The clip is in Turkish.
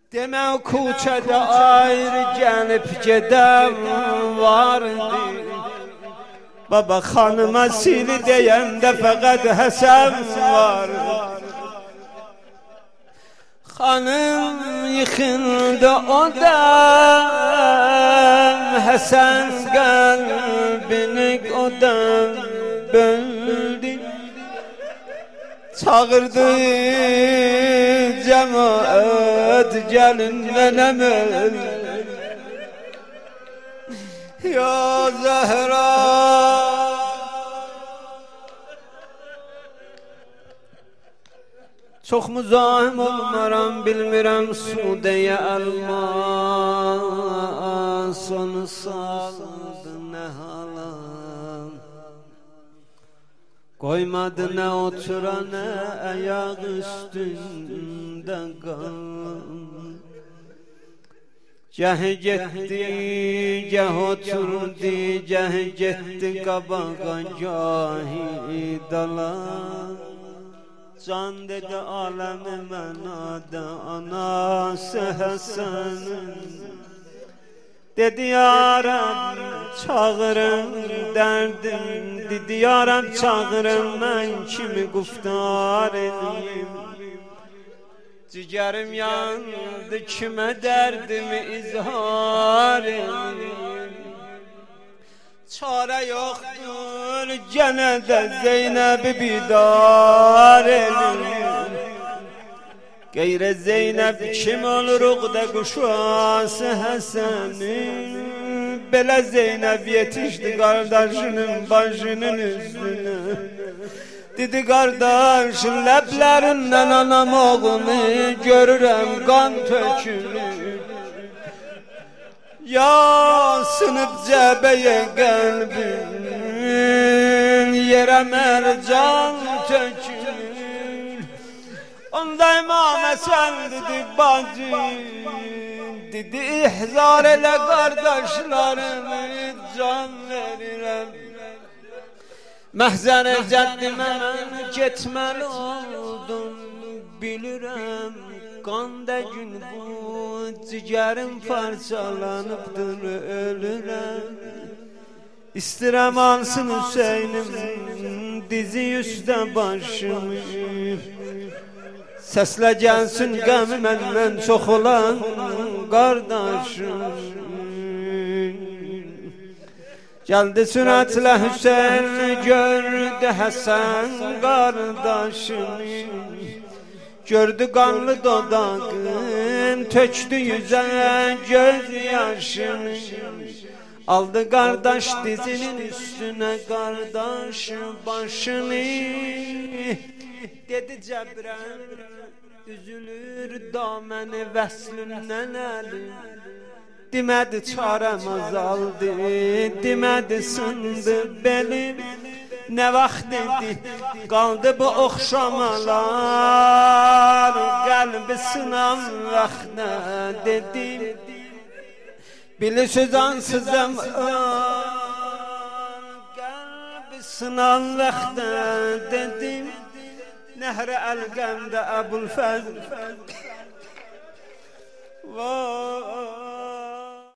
Deme kuçada ayrı gelip geden vardı. Baba hanıma sili deyende fakat Hasan var. Hanım yıkıldı odam, Hasan kalbini odam böldü. Çağırdı cemaat gelin benim el. Ya Zehra çok müzahim olmaram bilmirəm sudeye elmas onu saldı ne hala. Koymadı ne otura ne ayak üstünde kal. Cah gitti, cah oturdu, cah gitti kabağa cahi dala. Can dedi alemi menada anası Hasan'ın. Dedi ya Rab çağırın derdim, dedi ya Rab çağırın ben kimi guftar edeyim. Ciğerim yandı kime derdimi izhar edeyim. Çare yoktur gene de Zeynep'i bidar edeyim. Gayre Zeynep kim olur da kuşası Hasan'ın. Bela Zeynep yetişti kardeşinin başının üstüne. Dedi kardeş leblerinden anam oğlunu görürüm kan tökülür. Ya sınıp cebeye kalbim yere mercan tökülür. Onda İmam Hasan dedi bacı, dedi ihzar ele kardeşlerimi can veririm. Məhzəri cəddimə mən getməli oldum, bilirəm qanda gün bu cigərim parçalanıbdır ölürəm. İstirəm alsın Hüseynim dizi üstə başımı, səslə gəlsin qəmi məndən çox olan qardaşım. Geldi süratle Hüseyin gördü Hasan kardeşini. Gördü kanlı dodağın töktü yüze gözyaşını. Aldı kardeş dizinin üstüne kardeş başını. Dedi Cebrail üzülür dameni vəslündən əlim. Demədi çarəm azaldı, demədi sındı belim. Ne vaxt dedi, qaldı bu oxşamalar, qəlbi sınan vaxtına dedim. Bilirsiz ansızım, qəlbi sınan vaxtına dedim. Nəhr-i əlqəmdə Əbulfəzl, vay.